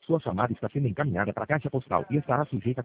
Sua chamada está sendo encaminhada para a caixa postal e estará sujeita a